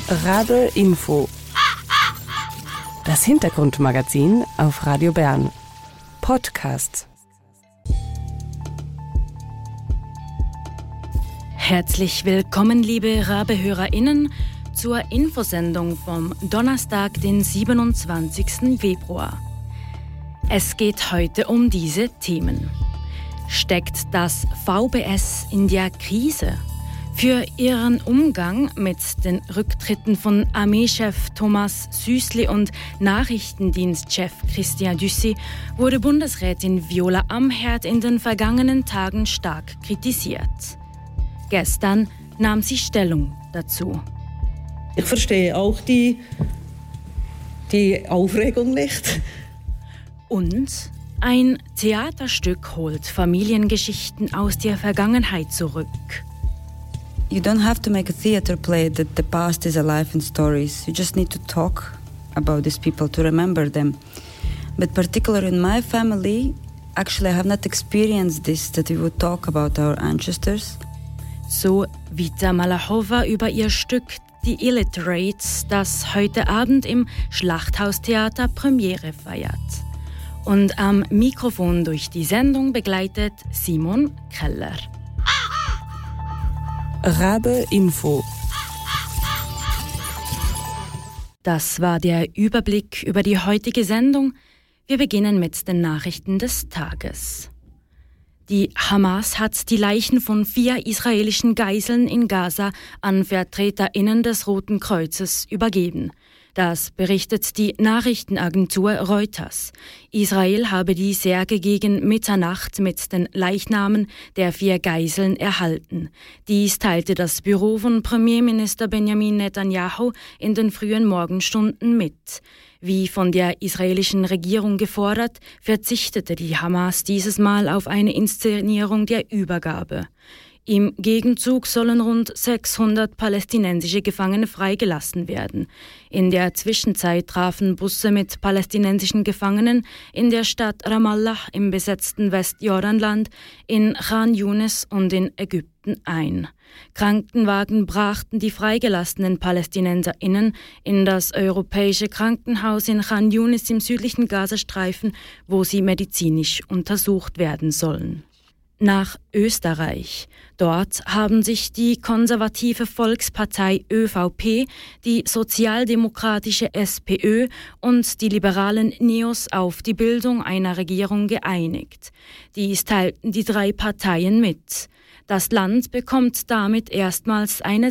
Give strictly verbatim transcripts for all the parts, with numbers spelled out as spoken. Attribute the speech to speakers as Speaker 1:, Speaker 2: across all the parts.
Speaker 1: Rabe Info. Das Hintergrundmagazin auf Radio Bern. Podcast.
Speaker 2: Herzlich willkommen, liebe Rabe-HörerInnen, zur Infosendung vom Donnerstag, den siebenundzwanzigsten Februar. Es geht heute um diese Themen. Steckt das V B S in der Krise? Für ihren Umgang mit den Rücktritten von Armeechef Thomas Süßli und Nachrichtendienstchef Christian Düssy wurde Bundesrätin Viola Amherd in den vergangenen Tagen stark kritisiert. Gestern nahm sie Stellung dazu.
Speaker 3: Ich verstehe auch die, die Aufregung nicht.
Speaker 2: Und ein Theaterstück holt Familiengeschichten aus der Vergangenheit zurück.
Speaker 4: You don't have to make a theater play that the past is alive in stories. You just need to talk about these people to remember them. But particularly in my family, actually I have not experienced this, that we would talk about our ancestors.
Speaker 2: So Vita Malachova über ihr Stück Die Illiterates, das heute Abend im Schlachthaustheater Premiere feiert. Und am Mikrofon durch die Sendung begleitet Simon Keller.
Speaker 1: Rabe Info.
Speaker 2: Das war der Überblick über die heutige Sendung. Wir beginnen mit den Nachrichten des Tages. Die Hamas hat die Leichen von vier israelischen Geiseln in Gaza an VertreterInnen des Roten Kreuzes übergeben. Das berichtet die Nachrichtenagentur Reuters. Israel habe die Särge gegen Mitternacht mit den Leichnamen der vier Geiseln erhalten. Dies teilte das Büro von Premierminister Benjamin Netanyahu in den frühen Morgenstunden mit. Wie von der israelischen Regierung gefordert, verzichtete die Hamas dieses Mal auf eine Inszenierung der Übergabe. Im Gegenzug sollen rund sechshundert palästinensische Gefangene freigelassen werden. In der Zwischenzeit trafen Busse mit palästinensischen Gefangenen in der Stadt Ramallah im besetzten Westjordanland, in Khan Yunis und in Ägypten ein. Krankenwagen brachten die freigelassenen PalästinenserInnen in das europäische Krankenhaus in Khan Yunis im südlichen Gazastreifen, wo sie medizinisch untersucht werden sollen. Nach Österreich. Dort haben sich die konservative Volkspartei ÖVP, die sozialdemokratische SPÖ und die liberalen Neos auf die Bildung einer Regierung geeinigt. Dies teilten die drei Parteien mit. Das Land bekommt damit erstmals eine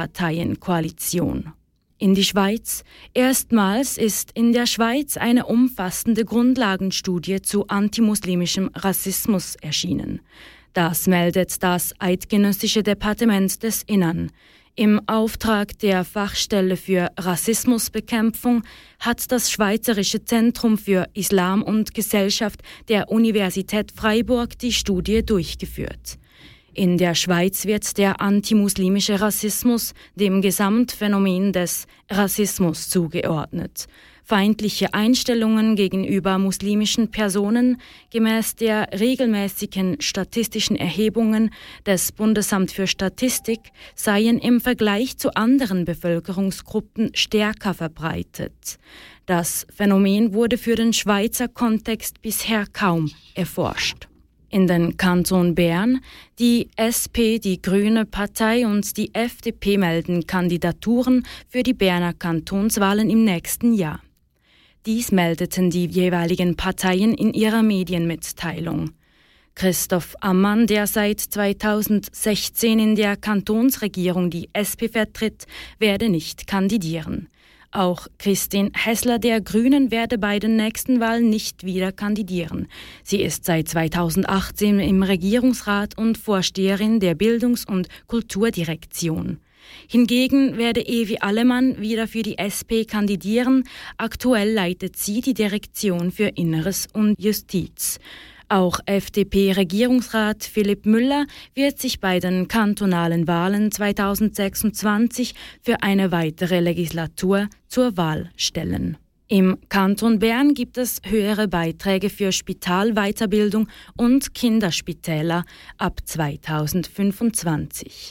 Speaker 2: Drei-Parteien-Koalition. In die Schweiz. Erstmals ist in der Schweiz eine umfassende Grundlagenstudie zu antimuslimischem Rassismus erschienen. Das meldet das Eidgenössische Departement des Innern. Im Auftrag der Fachstelle für Rassismusbekämpfung hat das Schweizerische Zentrum für Islam und Gesellschaft der Universität Freiburg die Studie durchgeführt. In der Schweiz wird der antimuslimische Rassismus dem Gesamtphänomen des Rassismus zugeordnet. Feindliche Einstellungen gegenüber muslimischen Personen gemäß der regelmäßigen statistischen Erhebungen des Bundesamt für Statistik seien im Vergleich zu anderen Bevölkerungsgruppen stärker verbreitet. Das Phänomen wurde für den Schweizer Kontext bisher kaum erforscht. In den Kanton Bern, die S P, die Grüne Partei und die F D P melden Kandidaturen für die Berner Kantonswahlen im nächsten Jahr. Dies meldeten die jeweiligen Parteien in ihrer Medienmitteilung. Christoph Ammann, der seit zweitausendsechzehn in der Kantonsregierung die S P vertritt, werde nicht kandidieren. Auch Christine Hässler der Grünen werde bei den nächsten Wahlen nicht wieder kandidieren. Sie ist seit zweitausendachtzehn im Regierungsrat und Vorsteherin der Bildungs- und Kulturdirektion. Hingegen werde Evi Allemann wieder für die S P kandidieren. Aktuell leitet sie die Direktion für Inneres und Justiz. Auch F D P-Regierungsrat Philipp Müller wird sich bei den kantonalen Wahlen zweitausendsechsundzwanzig für eine weitere Legislatur zur Wahl stellen. Im Kanton Bern gibt es höhere Beiträge für Spitalweiterbildung und Kinderspitäler ab zweitausendfünfundzwanzig.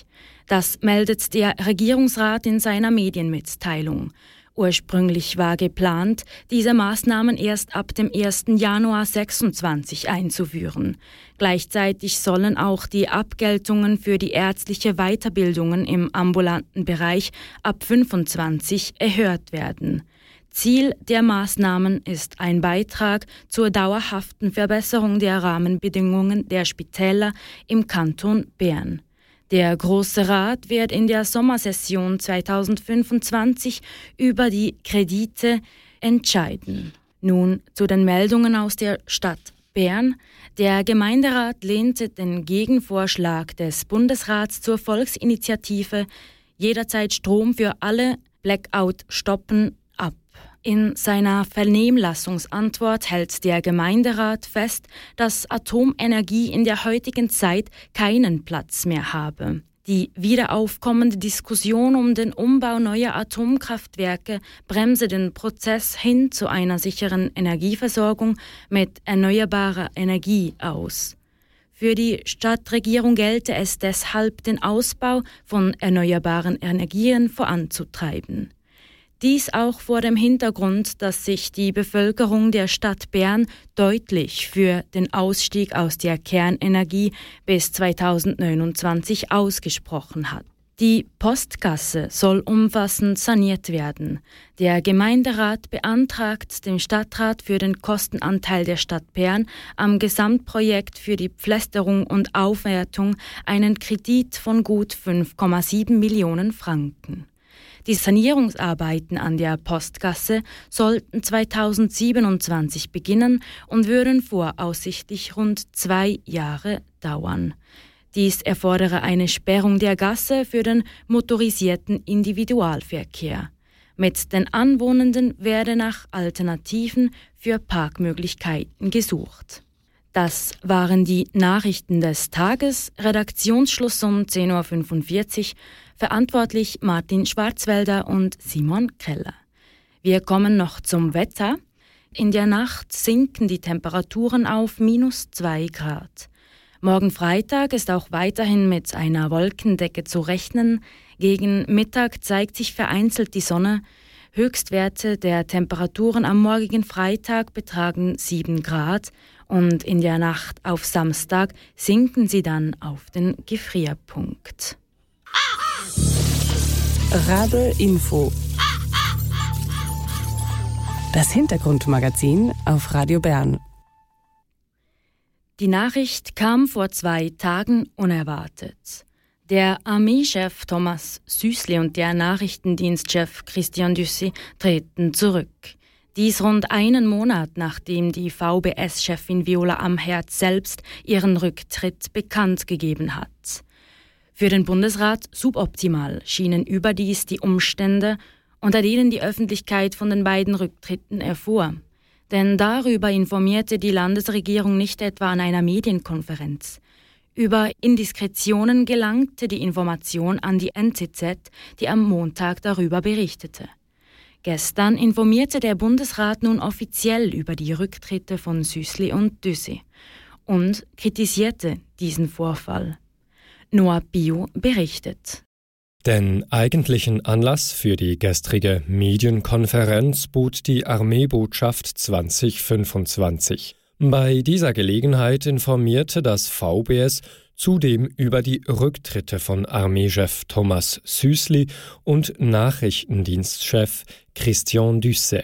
Speaker 2: Das meldet der Regierungsrat in seiner Medienmitteilung. Ursprünglich war geplant, diese Maßnahmen erst ab dem ersten Januar sechsundzwanzig einzuführen. Gleichzeitig sollen auch die Abgeltungen für die ärztliche Weiterbildungen im ambulanten Bereich ab fünfundzwanzig erhöht werden. Ziel der Maßnahmen ist ein Beitrag zur dauerhaften Verbesserung der Rahmenbedingungen der Spitäler im Kanton Bern. Der Grosse Rat wird in der Sommersession zweitausendfünfundzwanzig über die Kredite entscheiden. Nun zu den Meldungen aus der Stadt Bern. Der Gemeinderat lehnte den Gegenvorschlag des Bundesrats zur Volksinitiative Jederzeit Strom für alle Blackout stoppen ab. In seiner Vernehmlassungsantwort hält der Gemeinderat fest, dass Atomenergie in der heutigen Zeit keinen Platz mehr habe. Die wiederaufkommende Diskussion um den Umbau neuer Atomkraftwerke bremse den Prozess hin zu einer sicheren Energieversorgung mit erneuerbarer Energie aus. Für die Stadtregierung gelte es deshalb, den Ausbau von erneuerbaren Energien voranzutreiben. Dies auch vor dem Hintergrund, dass sich die Bevölkerung der Stadt Bern deutlich für den Ausstieg aus der Kernenergie bis zweitausendneunundzwanzig ausgesprochen hat. Die Postgasse soll umfassend saniert werden. Der Gemeinderat beantragt dem Stadtrat für den Kostenanteil der Stadt Bern am Gesamtprojekt für die Pflästerung und Aufwertung einen Kredit von gut fünf Komma sieben Millionen Franken. Die Sanierungsarbeiten an der Postgasse sollten zweitausendsiebenundzwanzig beginnen und würden voraussichtlich rund zwei Jahre dauern. Dies erfordere eine Sperrung der Gasse für den motorisierten Individualverkehr. Mit den Anwohnenden werde nach Alternativen für Parkmöglichkeiten gesucht. Das waren die Nachrichten des Tages. Redaktionsschluss um zehn Uhr fünfundvierzig. Verantwortlich Martin Schwarzwälder und Simon Keller. Wir kommen noch zum Wetter. In der Nacht sinken die Temperaturen auf minus zwei Grad. Morgen Freitag ist auch weiterhin mit einer Wolkendecke zu rechnen. Gegen Mittag zeigt sich vereinzelt die Sonne. Höchstwerte der Temperaturen am morgigen Freitag betragen sieben Grad und in der Nacht auf Samstag sinken sie dann auf den Gefrierpunkt.
Speaker 1: Rabe Info. Das Hintergrundmagazin auf Radio Bern.
Speaker 2: Die Nachricht kam vor zwei Tagen unerwartet. Der Armeechef Thomas Süßli und der Nachrichtendienstchef Christian Düssy treten zurück. Dies rund einen Monat, nachdem die V B S-Chefin Viola Amherd selbst ihren Rücktritt bekannt gegeben hat. Für den Bundesrat suboptimal schienen überdies die Umstände, unter denen die Öffentlichkeit von den beiden Rücktritten erfuhr. Denn darüber informierte die Landesregierung nicht etwa an einer Medienkonferenz. Über Indiskretionen gelangte die Information an die N Z Z, die am Montag darüber berichtete. Gestern informierte der Bundesrat nun offiziell über die Rücktritte von Süßli und Düssy und kritisierte diesen Vorfall. Noah Bio berichtet.
Speaker 5: Den eigentlichen Anlass für die gestrige Medienkonferenz bot die Armeebotschaft zwanzig fünfundzwanzig. Bei dieser Gelegenheit informierte das V B S zudem über die Rücktritte von Armeechef Thomas Süßli und Nachrichtendienstchef Christian Düssy.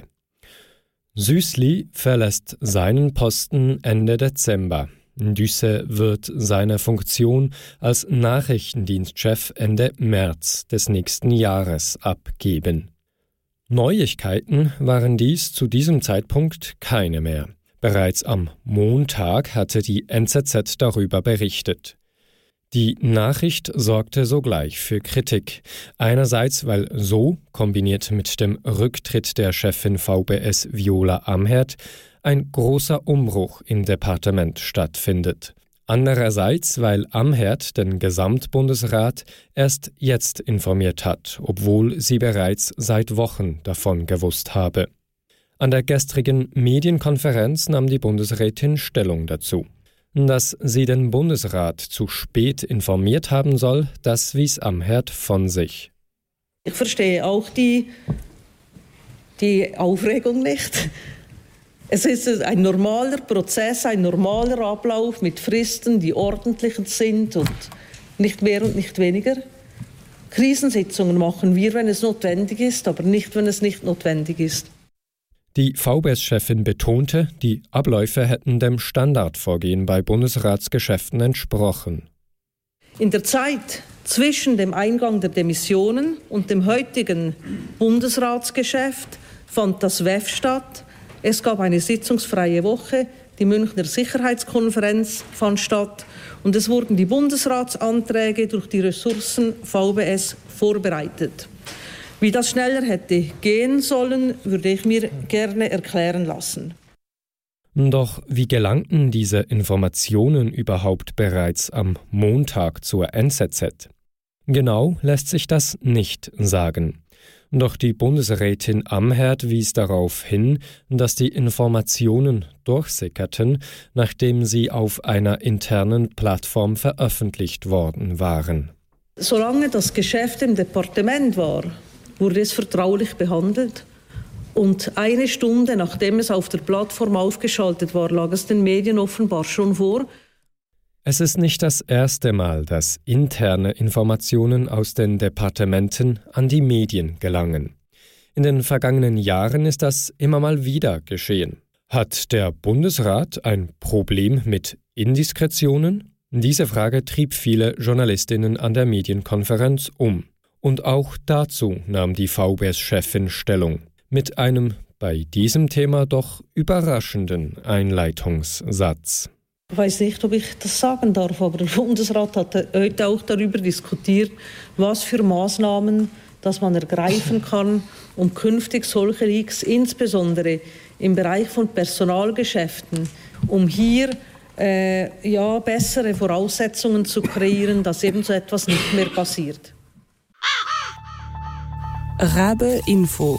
Speaker 5: Süßli verlässt seinen Posten Ende Dezember. Düssy wird seine Funktion als Nachrichtendienstchef Ende März des nächsten Jahres abgeben. Neuigkeiten waren dies zu diesem Zeitpunkt keine mehr. Bereits am Montag hatte die N Z Z darüber berichtet. Die Nachricht sorgte sogleich für Kritik. Einerseits, weil so, kombiniert mit dem Rücktritt der Chefin V B S Viola Amherd, ein großer Umbruch im Departement stattfindet. Andererseits, weil Amherd den Gesamtbundesrat erst jetzt informiert hat, obwohl sie bereits seit Wochen davon gewusst habe. An der gestrigen Medienkonferenz nahm die Bundesrätin Stellung dazu. Dass sie den Bundesrat zu spät informiert haben soll, das wies Amherd von sich.
Speaker 3: Ich verstehe auch die, die Aufregung nicht. Es ist ein normaler Prozess, ein normaler Ablauf mit Fristen, die ordentlich sind und nicht mehr und nicht weniger. Krisensitzungen machen wir, wenn es notwendig ist, aber nicht, wenn es nicht notwendig ist.
Speaker 5: Die V B S-Chefin betonte, die Abläufe hätten dem Standardvorgehen bei Bundesratsgeschäften entsprochen.
Speaker 3: In der Zeit zwischen dem Eingang der Demissionen und dem heutigen Bundesratsgeschäft fand das W E F statt. Es gab eine sitzungsfreie Woche, die Münchner Sicherheitskonferenz fand statt und es wurden die Bundesratsanträge durch die Ressourcen V B S vorbereitet. Wie das schneller hätte gehen sollen, würde ich mir gerne erklären lassen.
Speaker 5: Doch wie gelangten diese Informationen überhaupt bereits am Montag zur N Z Z? Genau lässt sich das nicht sagen. Doch die Bundesrätin Amherd wies darauf hin, dass die Informationen durchsickerten, nachdem sie auf einer internen Plattform veröffentlicht worden waren.
Speaker 3: Solange das Geschäft im Departement war, wurde es vertraulich behandelt. Und eine Stunde nachdem es auf der Plattform aufgeschaltet war, lag es den Medien offenbar schon vor.
Speaker 5: Es ist nicht das erste Mal, dass interne Informationen aus den Departementen an die Medien gelangen. In den vergangenen Jahren ist das immer mal wieder geschehen. Hat der Bundesrat ein Problem mit Indiskretionen? Diese Frage trieb viele Journalistinnen an der Medienkonferenz um. Und auch dazu nahm die V B S-Chefin Stellung. Mit einem bei diesem Thema doch überraschenden Einleitungssatz.
Speaker 3: Ich weiß nicht, ob ich das sagen darf, aber der Bundesrat hat heute auch darüber diskutiert, was für Maßnahmen dass man ergreifen kann, um künftig solche Leaks, insbesondere im Bereich von Personalgeschäften, um hier äh, ja, bessere Voraussetzungen zu kreieren, dass eben so etwas nicht mehr passiert.
Speaker 1: Rabe Info.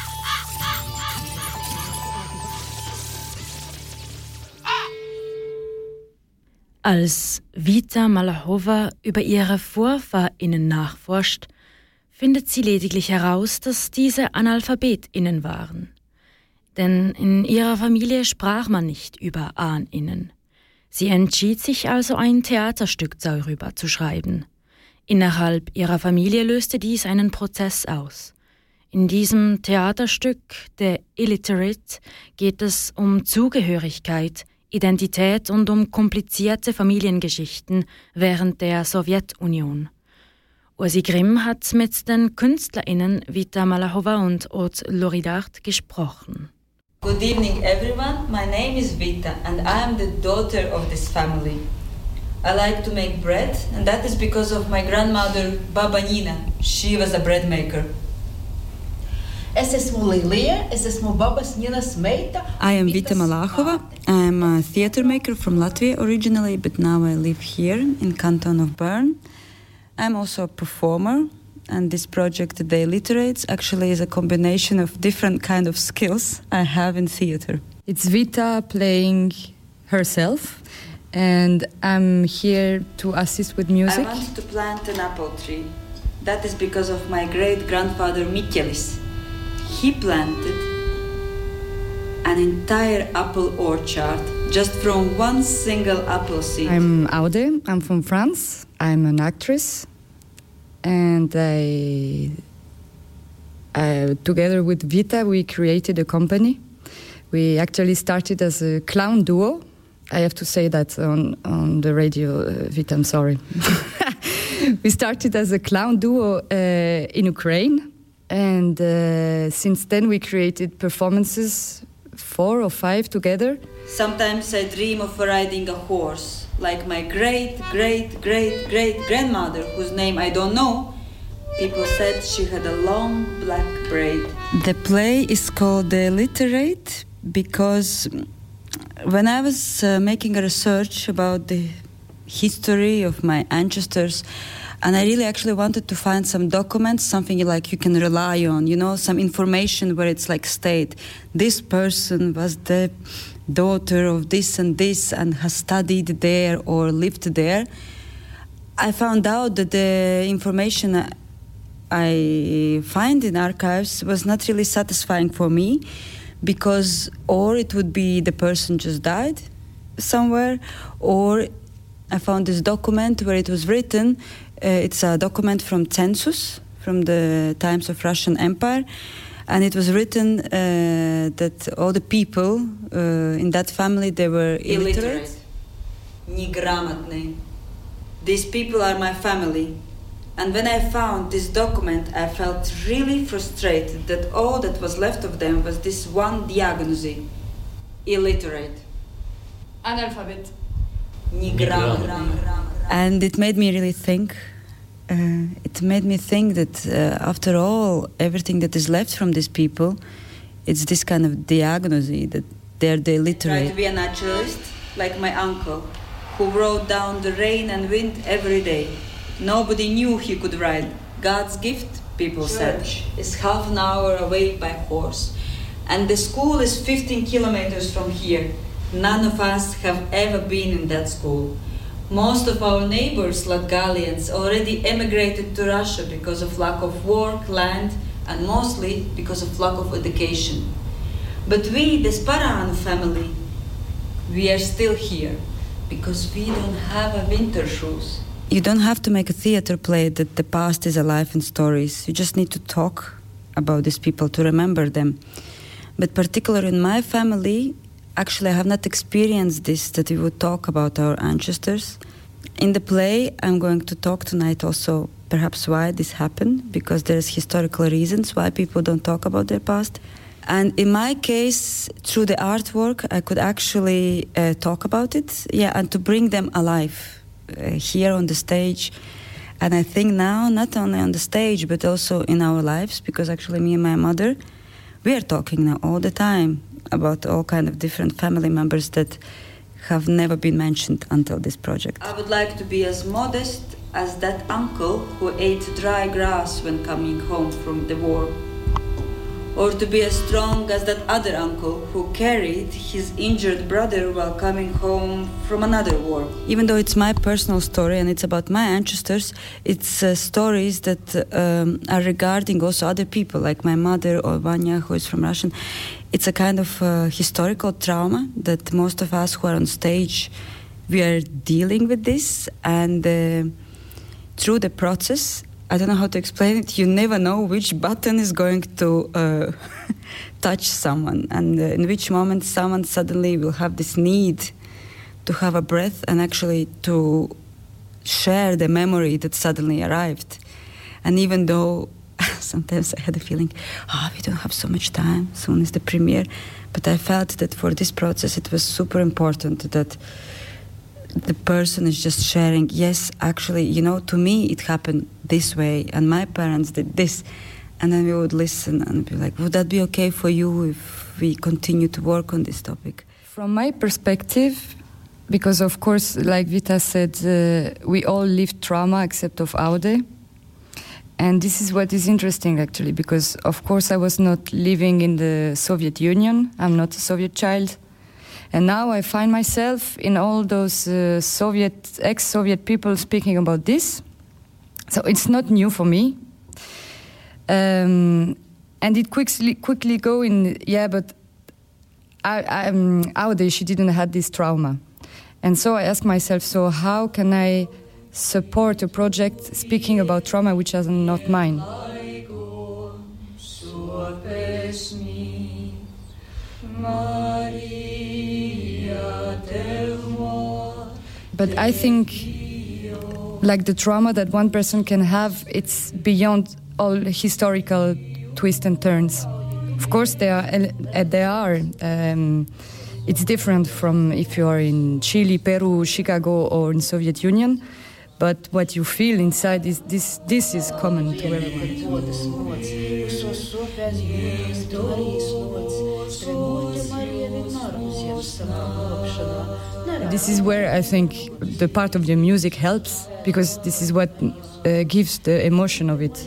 Speaker 2: Als Vita Malachova über ihre VorfahrInnen nachforscht, findet sie lediglich heraus, dass diese AnalphabetInnen waren. Denn in ihrer Familie sprach man nicht über AhnInnen. Sie entschied sich also, ein Theaterstück darüber zu schreiben. Innerhalb ihrer Familie löste dies einen Prozess aus. In diesem Theaterstück, The Illiterate, geht es um Zugehörigkeit, Identität und um komplizierte Familiengeschichten während der Sowjetunion. Ursi Grimm hat mit den KünstlerInnen Vita Malachova und Haute Loridart gesprochen.
Speaker 4: Good evening, everyone. My name is Vita, and I am the daughter of this family. I like to make bread, and that is because of my grandmother, Baba Nina. She was a bread maker.
Speaker 6: Es esmu Lilija, es esmu babas Ninas meita.
Speaker 4: I am Vita Malachova. I am a theater maker from Latvia originally, but now I live here in Canton of Bern. I'm also a performer, and this project, The Illiterates, actually is a combination of different kind of skills I have in theater.
Speaker 7: It's Vita playing herself, and I'm here to assist with music.
Speaker 4: I wanted to plant an apple tree. That is because of my great-grandfather Michelis. He planted an entire apple orchard just from one single apple seed.
Speaker 7: I'm Aude, I'm from France. I'm an actress, and I, I, together with Vita, we created a company. We actually started as a clown duo. I have to say that on, on the radio, uh, Vita, I'm sorry. We started as a clown duo uh, in Ukraine, and uh, since then we created performances, four or five together.
Speaker 4: Sometimes I dream of riding a horse, like my great, great, great, great grandmother, whose name I don't know. People said she had a long black braid. The play is called The Illiterate because when I was uh, making a research about the history of my ancestors. And I really actually wanted to find some documents, something like you can rely on, you know, some information where it's like state, this person was the daughter of this and this and has studied there or lived there. I found out that the information I find in archives was not really satisfying for me, because or it would be the person just died somewhere, or I found this document where it was written, uh, it's a document from census, from the times of Russian Empire, and it was written uh, that all the people uh, in that family, they were illiterate, неграмотные. These people are my family. And when I found this document, I felt really frustrated that all that was left of them was this one diagnosis, illiterate.
Speaker 8: Analphabet.
Speaker 4: And it made me really think. Uh, it made me think that uh, after all, everything that is left from these people, it's this kind of diagnosis that they're the illiterate. I tried to be a naturalist, like my uncle, who wrote down the rain and wind every day. Nobody knew he could ride. God's gift, people said, is half an hour away by horse. And the school is fifteen kilometers from here. None of us have ever been in that school. Most of our neighbors, Latgalians, already emigrated to Russia because of lack of work, land, and mostly because of lack of education. But we, the Sparanu family, we are still here because we don't have a winter shoes.
Speaker 7: You don't have to make a theater play that the past is alive in stories. You just need to talk about these people to remember them. But particularly in my family, actually, I have not experienced this, that we would talk about our ancestors. In the play, I'm going to talk tonight also perhaps why this happened, because there's historical reasons why people don't talk about their past. And in my case, through the artwork, I could actually uh, talk about it, yeah, and to bring them alive uh, here on the stage. And I think now, not only on the stage, but also in our lives, because actually me and my mother, we are talking now all the time about all kind of different family members that have never been mentioned until this project.
Speaker 4: I would like to be as modest as that uncle who ate dry grass when coming home from the war. Or to be as strong as that other uncle who carried his injured brother while coming home from another war.
Speaker 7: Even though it's my personal story and it's about my ancestors, it's uh, stories that um, are regarding also other people, like my mother or Vanya, who is from Russian. It's a kind of uh, historical trauma that most of us who are on stage, we are dealing with this. And uh, through the process, I don't know how to explain it, you never know which button is going to uh, touch someone, and uh, in which moment someone suddenly will have this need to have a breath and actually to share the memory that suddenly arrived. And even though sometimes I had a feeling, oh, we don't have so much time, soon is the premiere, but I felt that for this process it was super important that the person is just sharing, yes, actually, you know, to me it happened this way, and my parents did this. And then we would listen and be like, would that be okay for you if we continue to work on this topic?
Speaker 8: From my perspective, because of course, like Vita said, uh, we all lived trauma except of Aude. And this is what is interesting, actually, because of course I was not living in the Soviet Union. I'm not a Soviet child. And now I find myself in all those uh, Soviet, ex-Soviet people speaking about this. So it's not new for me. Um, and it quickly quickly go in, yeah, but I, I, um, Aude, she didn't have this trauma. And so I ask myself, so how can I support a project speaking about trauma which is not mine? But I think, like the trauma that one person can have, it's beyond all historical twists and turns. Of course, there are. There are. Um, it's different from if you are in Chile, Peru, Chicago, or in Soviet Union. but what you feel inside is this. This is common to everyone. This is where I think the part of the music helps, because this is what uh, gives the emotion of it.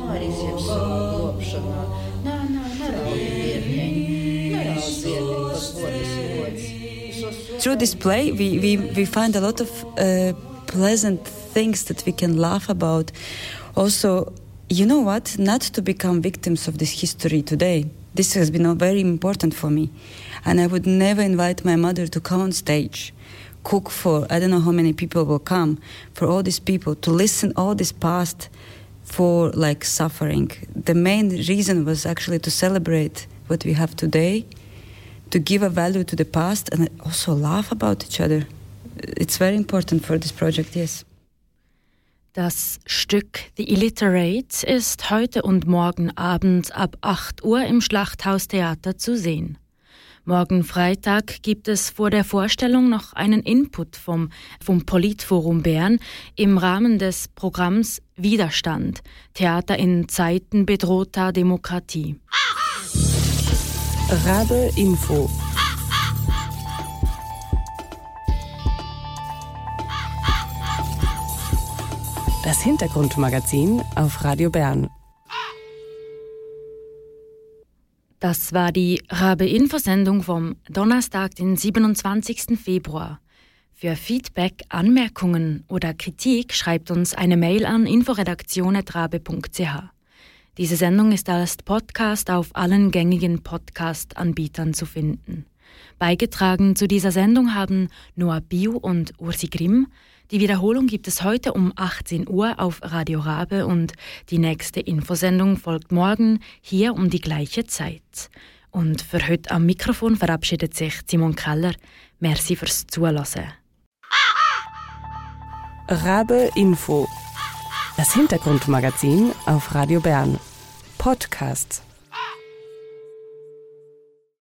Speaker 4: Through this play, we, we, we find a lot of uh, pleasant things that we can laugh about. Also, you know what? Not to become victims of this history today. This has been very important for me. And I would never invite my mother to come on stage, cook for, I don't know how many people will come, for all these people, to listen all this past for like suffering. The main reason was actually to celebrate what we have today, to give a value to the past and also laugh about each other. It's very important for this project, yes.
Speaker 2: Das Stück The Illiterates ist heute und morgen Abend ab acht Uhr im Schlachthaustheater zu sehen. Morgen Freitag gibt es vor der Vorstellung noch einen Input vom, vom Politforum Bern im Rahmen des Programms Widerstand, Theater in Zeiten bedrohter Demokratie.
Speaker 1: Rabe Info. Das Hintergrundmagazin auf Radio Bern.
Speaker 2: Das war die Rabe-Info-Sendung vom Donnerstag, den siebenundzwanzigsten Februar. Für Feedback, Anmerkungen oder Kritik schreibt uns eine Mail an inforedaktion at rabe punkt c h. Diese Sendung ist als Podcast auf allen gängigen Podcast-Anbietern zu finden. Beigetragen zu dieser Sendung haben Noah Biu und Ursi Grimm. Die Wiederholung gibt es heute um achtzehn Uhr auf Radio Rabe und die nächste Infosendung folgt morgen hier um die gleiche Zeit. Und für heute am Mikrofon verabschiedet sich Simon Keller. Merci fürs Zuhören.
Speaker 1: Rabe Info. Das Hintergrundmagazin auf Radio Bern. Podcasts.